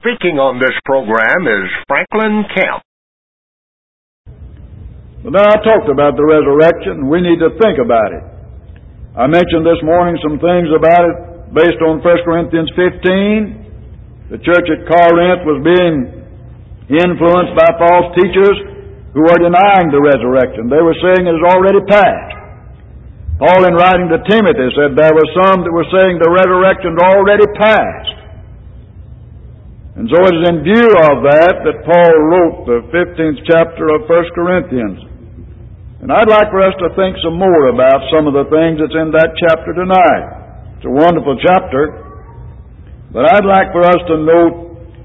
Speaking on this program is Franklin Camp. Well, now I talked about the resurrection. We need to think about it. I mentioned this morning some things about it based on 1 Corinthians 15. The church at Corinth was being influenced by false teachers who were denying the resurrection. They were saying it is already past. Paul, in writing to Timothy, said there were some that were saying the resurrection is already past. And so it is in view of that Paul wrote the 15th chapter of 1 Corinthians. And I'd like for us to think some more about some of the things that's in that chapter tonight. It's a wonderful chapter, but I'd like for us to note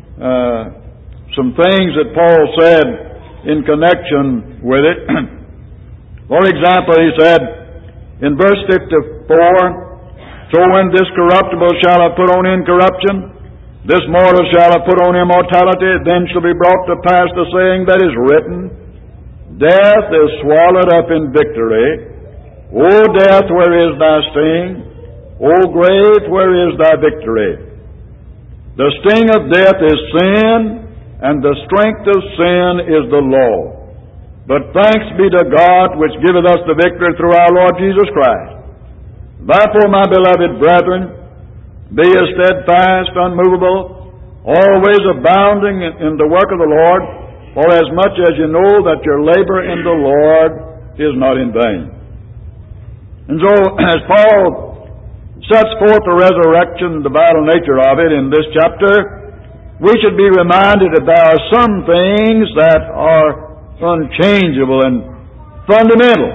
some things that Paul said in connection with it. For example, he said in verse 54, "So when this corruptible shall have put on incorruption, this mortal shall have put on immortality, then shall be brought to pass the saying that is written, Death is swallowed up in victory. O death, where is thy sting? O grave, where is thy victory? The sting of death is sin, and the strength of sin is the law. But thanks be to God, which giveth us the victory through our Lord Jesus Christ. Therefore, my beloved brethren, be ye steadfast, unmovable, always abounding in the work of the Lord, for as much as you know that your labor in the Lord is not in vain." And so, as Paul sets forth the resurrection, the vital nature of it in this chapter, we should be reminded that there are some things that are unchangeable and fundamental.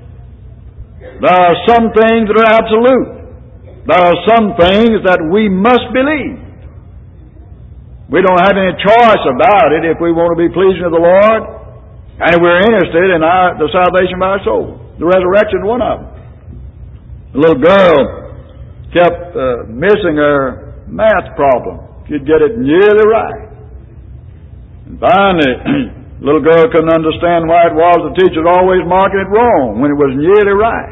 There are some things that are absolute. There are some things that we must believe. We don't have any choice about it if we want to be pleasing to the Lord, and if we're interested in the salvation of our soul. The resurrection is one of them. The little girl kept missing her math problem. She'd get it nearly right. And finally, the little girl couldn't understand why it was the teacher was always marking it wrong when it was nearly right.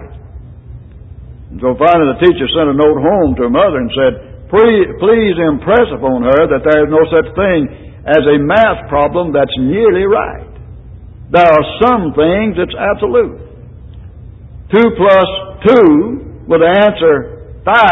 And so finally the teacher sent a note home to her mother and said, Please impress upon her that there is no such thing as a math problem that's nearly right. There are some things that's absolute. 2 plus 2 with the answer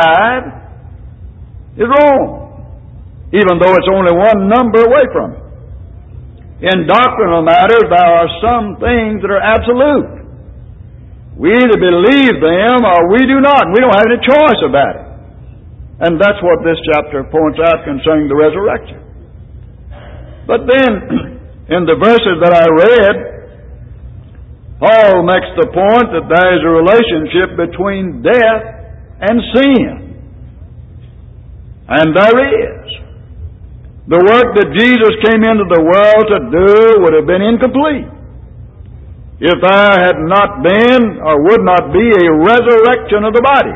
5 is wrong, even though it's only one number away from it. In doctrinal matters, there are some things that are absolute. We either believe them or we do not. We don't have any choice about it. And that's what this chapter points out concerning the resurrection. But then, in the verses that I read, Paul makes the point that there is a relationship between death and sin. And there is. The work that Jesus came into the world to do would have been incomplete if there had not been or would not be a resurrection of the body.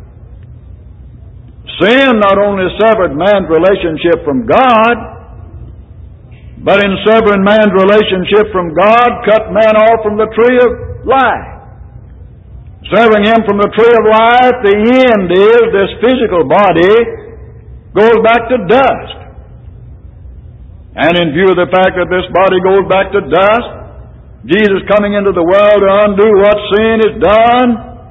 Sin not only severed man's relationship from God, but in severing man's relationship from God, cut man off from the tree of life. Severing him from the tree of life, the end is this physical body goes back to dust. And in view of the fact that this body goes back to dust, Jesus coming into the world to undo what sin has done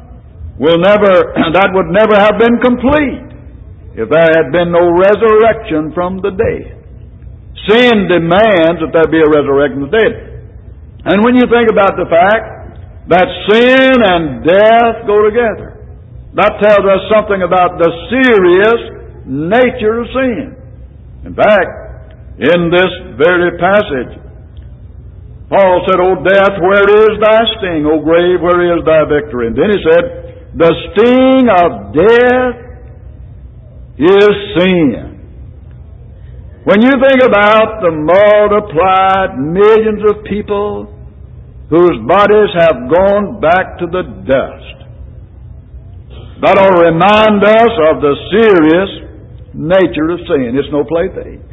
that would never have been complete if there had been no resurrection from the dead. Sin demands that there be a resurrection of the dead. And when you think about the fact that sin and death go together, that tells us something about the serious nature of sin. In fact, in this very passage, Paul said, O death, where is thy sting? O grave, where is thy victory? And then he said, the sting of death is sin. When you think about the multiplied millions of people whose bodies have gone back to the dust, that ought to remind us of the serious nature of sin. It's no plaything.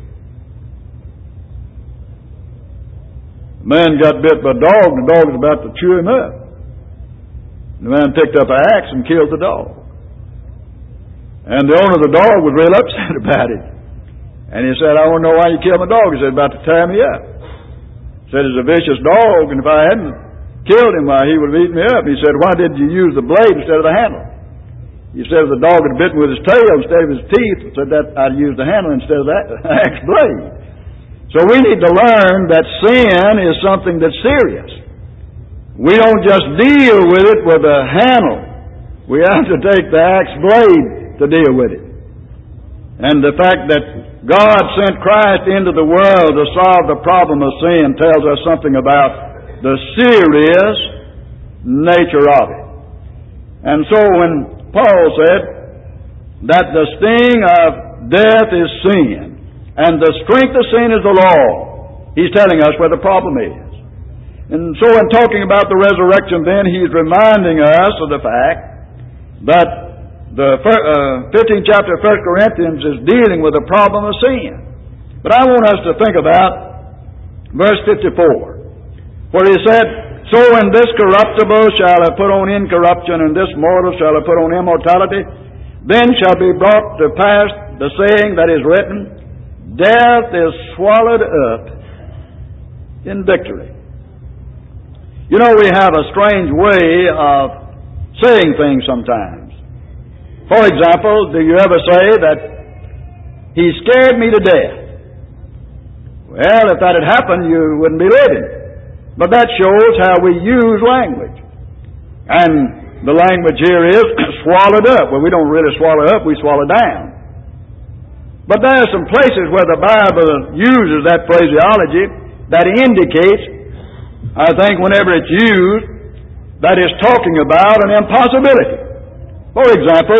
A man got bit by a dog, and the dog was about to chew him up. The man picked up an axe and killed the dog. And the owner of the dog was real upset about it. And he said, I want to know why you killed my dog. He said, about to tear me up. He said, it's a vicious dog, and if I hadn't killed him, why, he would have eaten me up. He said, why did you use the blade instead of the handle? He said, if the dog had bitten with his tail instead of his teeth, he said that I'd use the handle instead of that axe blade. So we need to learn that sin is something that's serious. We don't just deal with it with a handle. We have to take the axe blade to deal with it. And the fact that God sent Christ into the world to solve the problem of sin tells us something about the serious nature of it. And so when Paul said that the sting of death is sin, and the strength of sin is the law, he's telling us where the problem is. And so in talking about the resurrection then, he's reminding us of the fact that the 15th chapter of 1 Corinthians is dealing with the problem of sin. But I want us to think about verse 54, where he said, so in this corruptible shall have put on incorruption, and this mortal shall have put on immortality. Then shall be brought to pass the saying that is written, death is swallowed up in victory. You know, we have a strange way of saying things sometimes. For example, do you ever say that he scared me to death? Well, if that had happened, you wouldn't be living. But that shows how we use language. And the language here is swallowed up. Well, we don't really swallow up, we swallow down. But there are some places where the Bible uses that phraseology that indicates, I think whenever it's used, that it's talking about an impossibility. For example,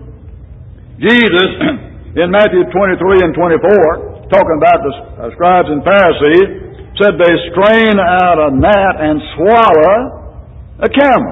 Jesus in Matthew 23 and 24, talking about the scribes and Pharisees, said they strain out a gnat and swallow a camel.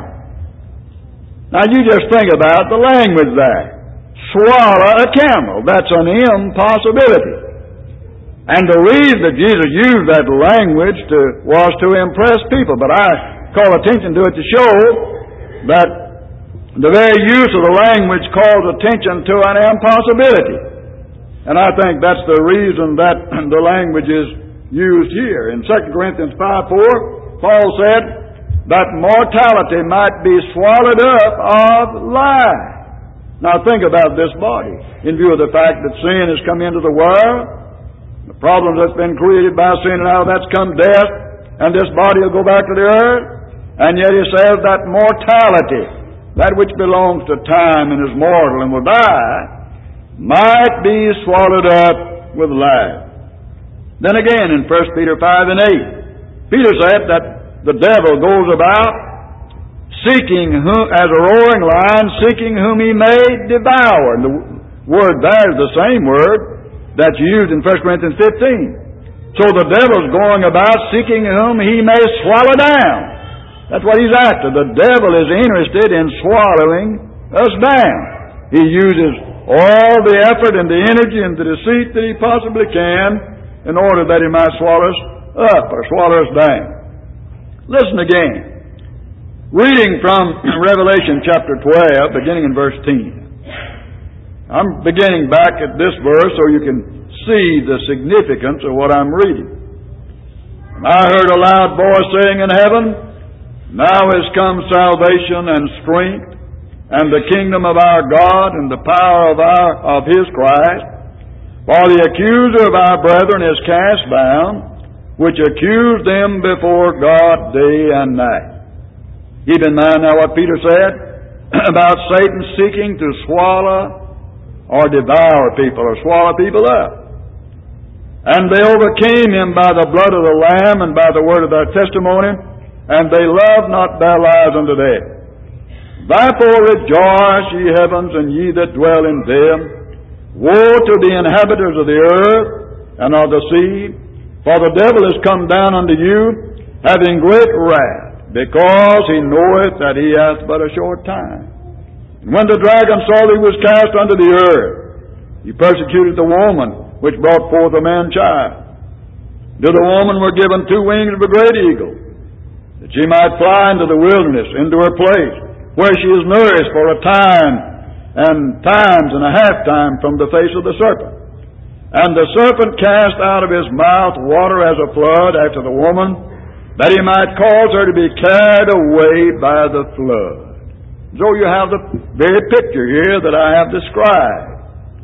Now you just think about the language there. Swallow a camel. That's an impossibility. And the reason that Jesus used that language was to impress people. But I call attention to it to show that the very use of the language calls attention to an impossibility. And I think that's the reason that the language is used here. In 2 Corinthians 5:4, Paul said that mortality might be swallowed up of life. Now think about this body in view of the fact that sin has come into the world, the problems that's been created by sin, and out of that's come death, and this body will go back to the earth. And yet he says that mortality, that which belongs to time and is mortal and will die, might be swallowed up with life. Then again in 1 Peter 5 and 8, Peter said that the devil goes about seeking as a roaring lion, seeking whom he may devour. And the word there is the same word that's used in 1 Corinthians 15. So the devil's going about seeking whom he may swallow down. That's what he's after. The devil is interested in swallowing us down. He uses all the effort and the energy and the deceit that he possibly can in order that he might swallow us up or swallow us down. Listen again. Reading from Revelation chapter 12, beginning in verse 10. I'm beginning back at this verse so you can see the significance of what I'm reading. And I heard a loud voice saying in heaven, now is come salvation and strength, and the kingdom of our God, and the power of His Christ. For the accuser of our brethren is cast down, which accused them before God day and night. Keep in mind now what Peter said about Satan seeking to swallow or devour people or swallow people up. And they overcame him by the blood of the Lamb and by the word of their testimony, and they loved not their lives unto death. Therefore rejoice, ye heavens, and ye that dwell in them. Woe to the inhabitants of the earth and of the sea, for the devil is come down unto you, having great wrath, because he knoweth that he hath but a short time. And when the dragon saw that he was cast unto the earth, he persecuted the woman which brought forth a man-child. To the woman were given 2 wings of a great eagle, that she might fly into the wilderness, into her place, where she is nourished for a time and times and a half time from the face of the serpent. And the serpent cast out of his mouth water as a flood after the woman, that he might cause her to be carried away by the flood. So you have the very picture here that I have described.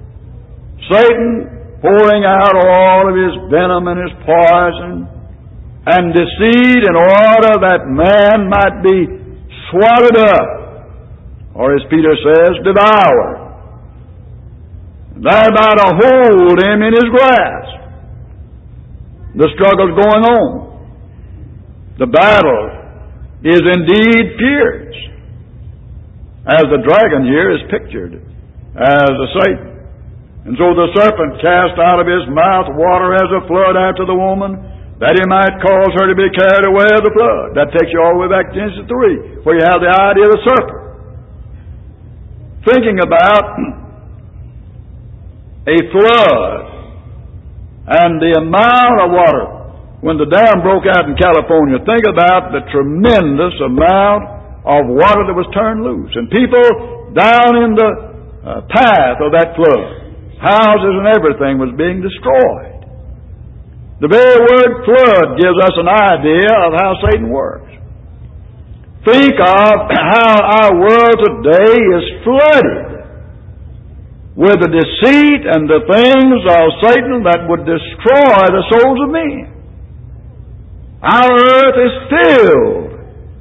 Satan pouring out all of his venom and his poison and deceit in order that man might be swallowed up, or as Peter says, devoured. Thereby to hold him in his grasp. The struggle's going on. The battle is indeed fierce, as the dragon here is pictured as a Satan. And so the serpent cast out of his mouth water as a flood after the woman, that he might cause her to be carried away of the flood. That takes you all the way back to Genesis 3, where you have the idea of the serpent. Thinking about a flood and the amount of water. When the dam broke out in California, think about the tremendous amount of water that was turned loose. And people down in the path of that flood, houses and everything was being destroyed. The very word flood gives us an idea of how Satan works. Think of how our world today is flooded with the deceit and the things of Satan that would destroy the souls of men. Our earth is filled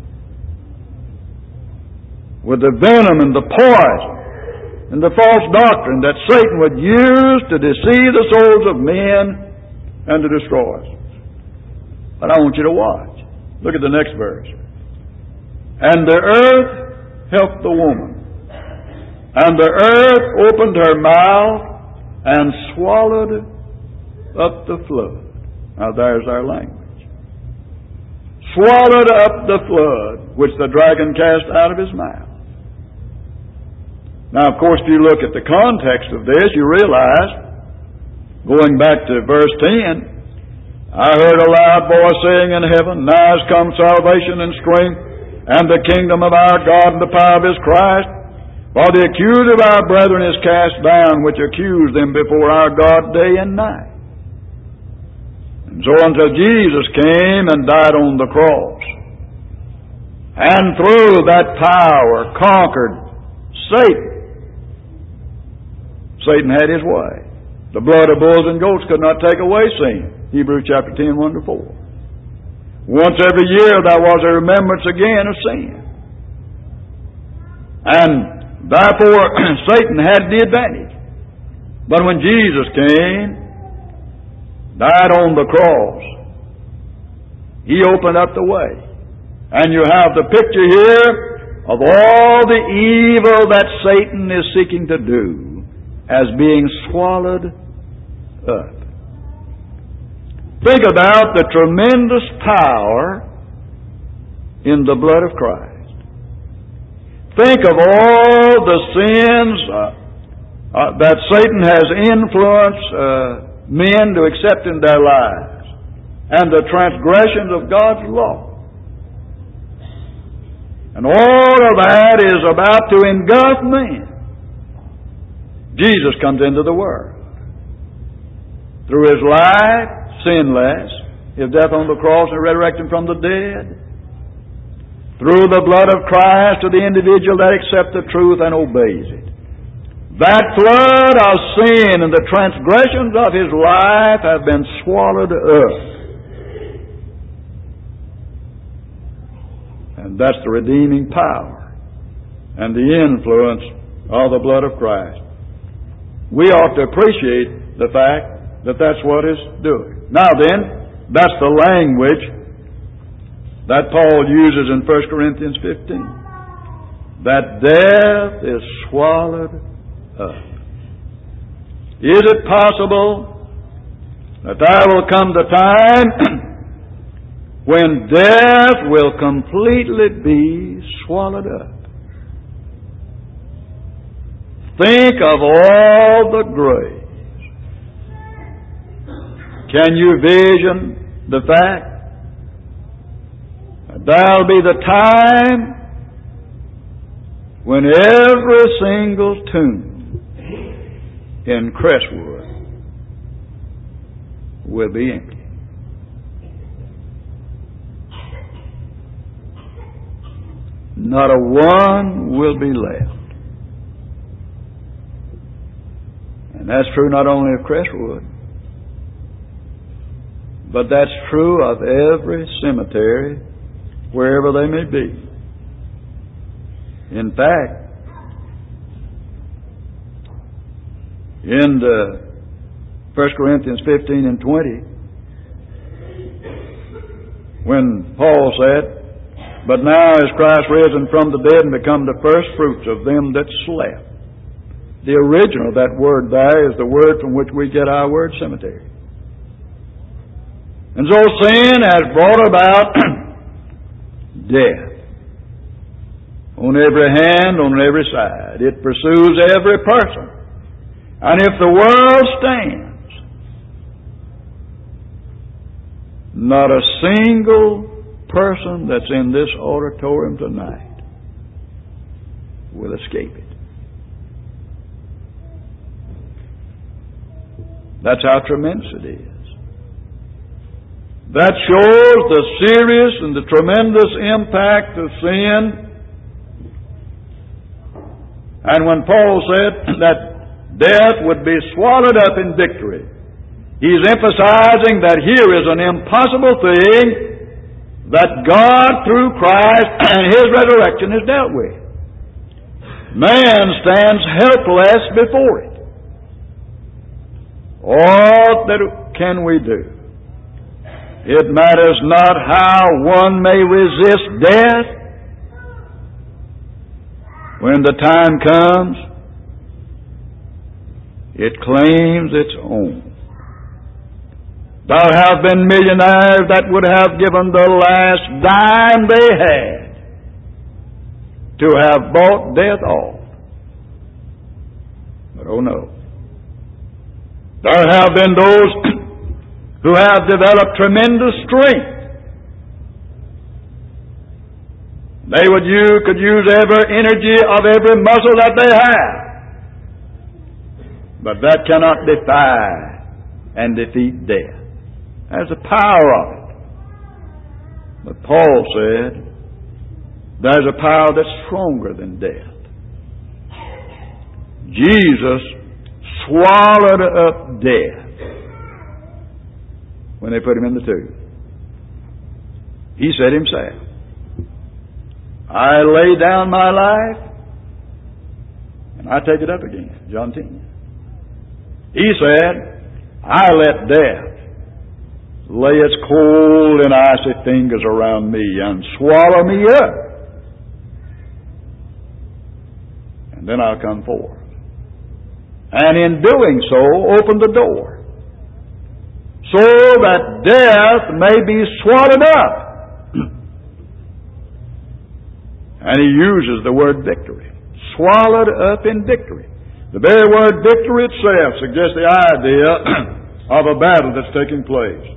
with the venom and the poison and the false doctrine that Satan would use to deceive the souls of men and to destroy us. But I want you to watch. Look at the next verse. And the earth helped the woman, and the earth opened her mouth and swallowed up the flood. Now there's our language. Swallowed up the flood which the dragon cast out of his mouth. Now, of course, if you look at the context of this, you realize, going back to verse 10, I heard a loud voice saying in heaven, Now is come salvation and strength, and the kingdom of our God and the power of his Christ. For the accuser of our brethren is cast down, which accused them before our God day and night. And so until Jesus came and died on the cross, and through that power conquered Satan. Satan had his way. The blood of bulls and goats could not take away sin. Hebrews chapter 10, 1-4. Once every year there was a remembrance again of sin. And therefore Satan had the advantage. But when Jesus came, died on the cross, he opened up the way. And you have the picture here of all the evil that Satan is seeking to do as being swallowed up. Think about the tremendous power in the blood of Christ. Think of all the sins that Satan has influenced men to accept in their lives, and the transgressions of God's law. And all of that is about to engulf men. Jesus comes into the world. Through his life, sinless, his death on the cross and resurrection from the dead, through the blood of Christ to the individual that accepts the truth and obeys it. That flood of sin and the transgressions of his life have been swallowed up. And that's the redeeming power and the influence of the blood of Christ. We ought to appreciate the fact that that's what it's doing. Now then, that's the language that Paul uses in 1 Corinthians 15. That death is swallowed up. Is it possible that there will come the time when death will completely be swallowed up? Think of all the graves. Can you vision the fact that there'll be the time when every single tomb in Crestwood will be empty. Not a one will be left. And that's true not only of Crestwood, but that's true of every cemetery, wherever they may be. In fact, in 1 Corinthians 15 and 20, when Paul said, "But now is Christ risen from the dead and become the first fruits of them that slept." The original of that word there is the word from which we get our word cemetery. And so sin has brought about death on every hand, on every side. It pursues every person. And if the world stands, not a single person that's in this auditorium tonight will escape it. That's how tremendous it is. That shows the serious and the tremendous impact of sin. And when Paul said that death would be swallowed up in victory, he's emphasizing that here is an impossible thing that God, through Christ and His resurrection, has dealt with. Man stands helpless before it. What can we do? It matters not how one may resist death. When the time comes, it claims its own. There have been millionaires that would have given the last dime they had to have bought death off. But oh no. There have been those who have developed tremendous strength. They could use every energy of every muscle that they have. But that cannot defy and defeat death. There's the power of it. But Paul said, there's a power that's stronger than death. Jesus swallowed up death when they put Him in the tomb. He said Himself, "I lay down my life, and I take it up again." John 10. He said, "I let death lay its cold and icy fingers around me and swallow me up. And then I'll come forth. And in doing so, open the door, so that death may be swallowed up." And he uses the word victory. Swallowed up in victory. The very word victory itself suggests the idea of a battle that's taking place.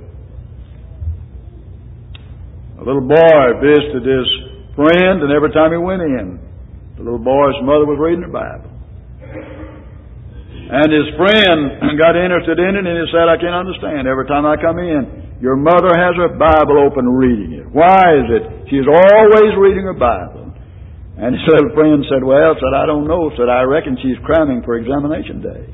A little boy visited his friend, and every time he went in, the little boy's mother was reading the Bible. And his friend got interested in it, and he said, "I can't understand. Every time I come in, your mother has her Bible open reading it. Why is it? She's always reading her Bible." And his little friend said, "Well," said, "I don't know." Said, "I reckon she's cramming for examination day."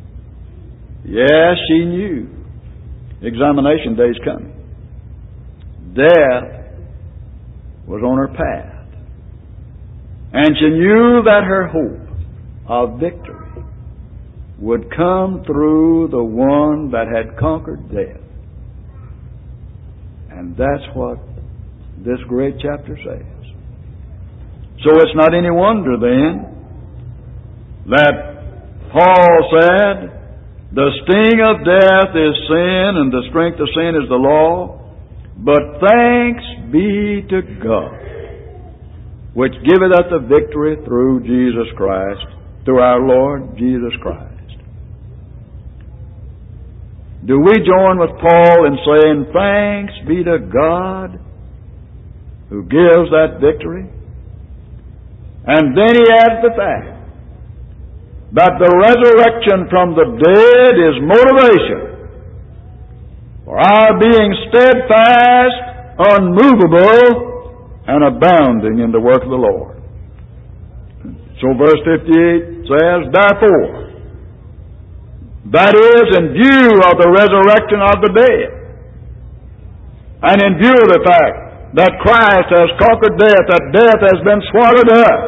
Yes, she knew examination day's coming. Death was on her path. And she knew that her hope of victory would come through the one that had conquered death. And that's what this great chapter says. So it's not any wonder then that Paul said, "The sting of death is sin, and the strength of sin is the law. But thanks be to God, which giveth us the victory through Jesus Christ," through our Lord Jesus Christ. Do we join with Paul in saying, "Thanks be to God who gives that victory"? And then he adds the fact that the resurrection from the dead is motivation for our being steadfast, unmovable, and abounding in the work of the Lord. So verse 58 says, therefore, that is, in view of the resurrection of the dead, and in view of the fact that Christ has conquered death, that death has been swallowed up,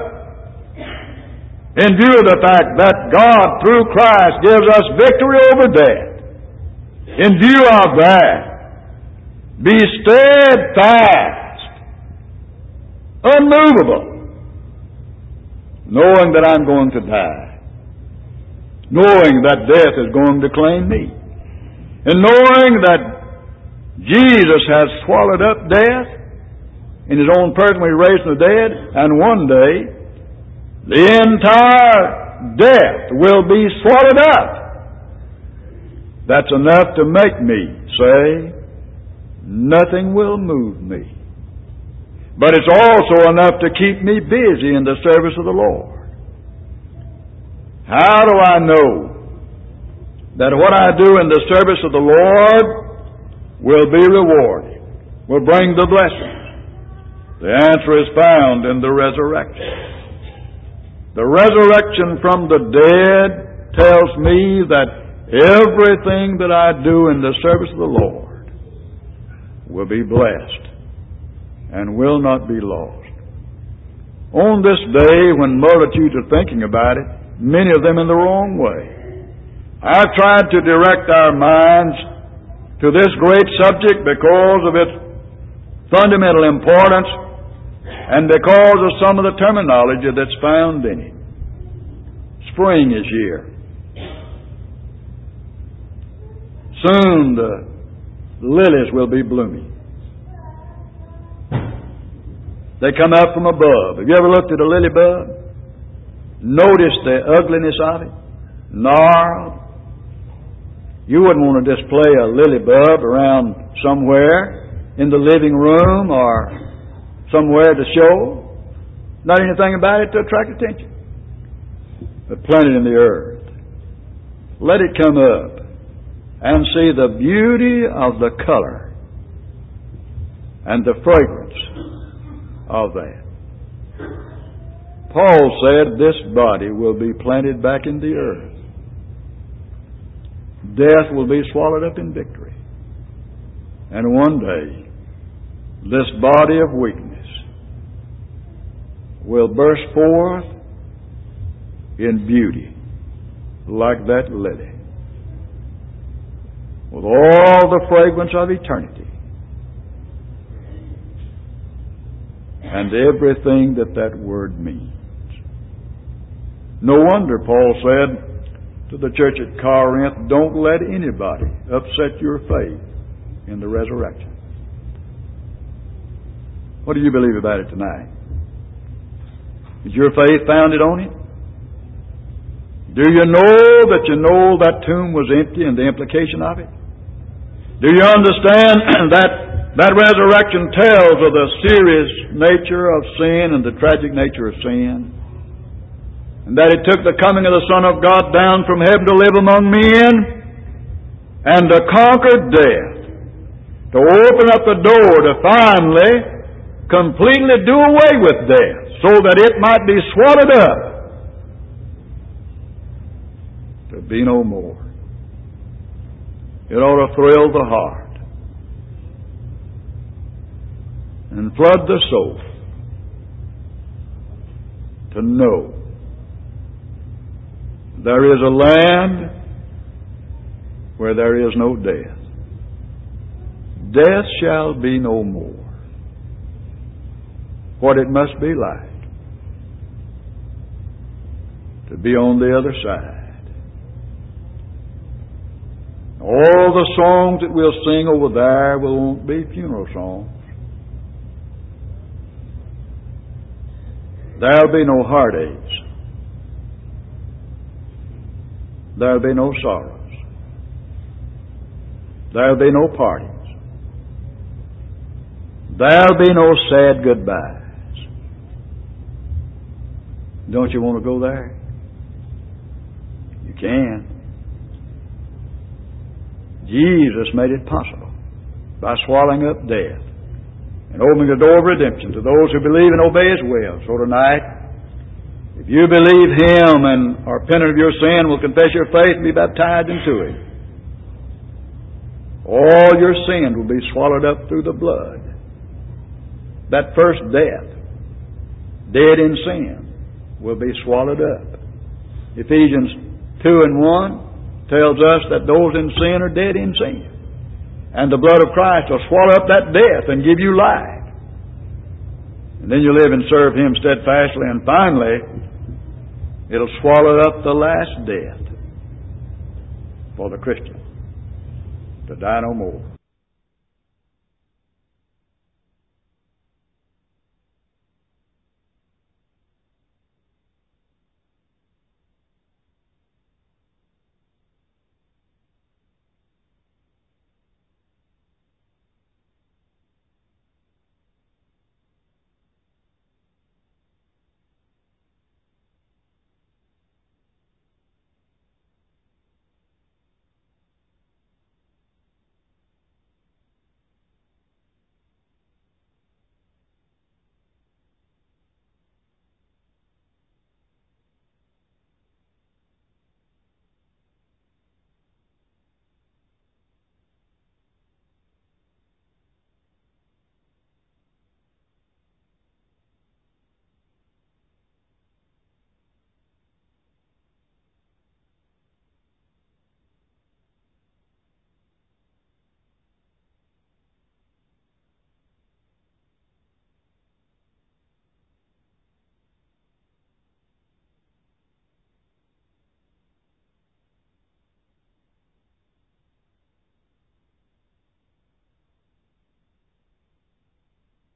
in view of the fact that God, through Christ, gives us victory over death, in view of that, be steadfast, unmovable, knowing that I'm going to die, knowing that death is going to claim me, and knowing that Jesus has swallowed up death in His own person when He raised from the dead, and one day the entire death will be swallowed up. That's enough to make me say, nothing will move me. But it's also enough to keep me busy in the service of the Lord. How do I know that what I do in the service of the Lord will be rewarded, will bring the blessings? The answer is found in the resurrection. The resurrection from the dead tells me that everything that I do in the service of the Lord will be blessed and will not be lost. On this day, when multitudes are thinking about it, many of them in the wrong way, I've tried to direct our minds to this great subject because of its fundamental importance and because of some of the terminology that's found in it. Spring is here. Soon the lilies will be blooming. They come up from above. Have you ever looked at a lily bud? Noticed the ugliness of it? Gnarled. You wouldn't want to display a lily bulb around somewhere in the living room or somewhere to show. Not anything about it to attract attention. But plant it in the earth. Let it come up and see the beauty of the color and the fragrance of that. Paul said this body will be planted back in the earth. Death will be swallowed up in victory. And one day, this body of weakness will burst forth in beauty like that lily, with all the fragrance of eternity and everything that that word means. No wonder Paul said to the church at Corinth, don't let anybody upset your faith in the resurrection. What do you believe about it tonight? Is your faith founded on it? Do you know that tomb was empty and the implication of it? Do you understand that resurrection tells of the serious nature of sin and the tragic nature of sin? And that it took the coming of the Son of God down from heaven to live among men and to conquer death, to open up the door to finally completely do away with death so that it might be swallowed up, to be no more. It ought to thrill the heart and flood the soul to know there is a land where there is no death. Death shall be no more. What it must be like to be on the other side. All the songs that we'll sing over there won't be funeral songs. There'll be no heartaches. There'll be no sorrows. There'll be no parties. There'll be no sad goodbyes. Don't you want to go there? You can. Jesus made it possible by swallowing up death and opening the door of redemption to those who believe and obey His will. So tonight, if you believe Him and are penitent of your sin, will confess your faith and be baptized into Him, all your sins will be swallowed up through the blood. That first death, dead in sin, will be swallowed up. Ephesians 2:1 tells us that those in sin are dead in sin. And the blood of Christ will swallow up that death and give you life. And then you live and serve Him steadfastly. And finally, it'll swallow up the last death for the Christian, to die no more.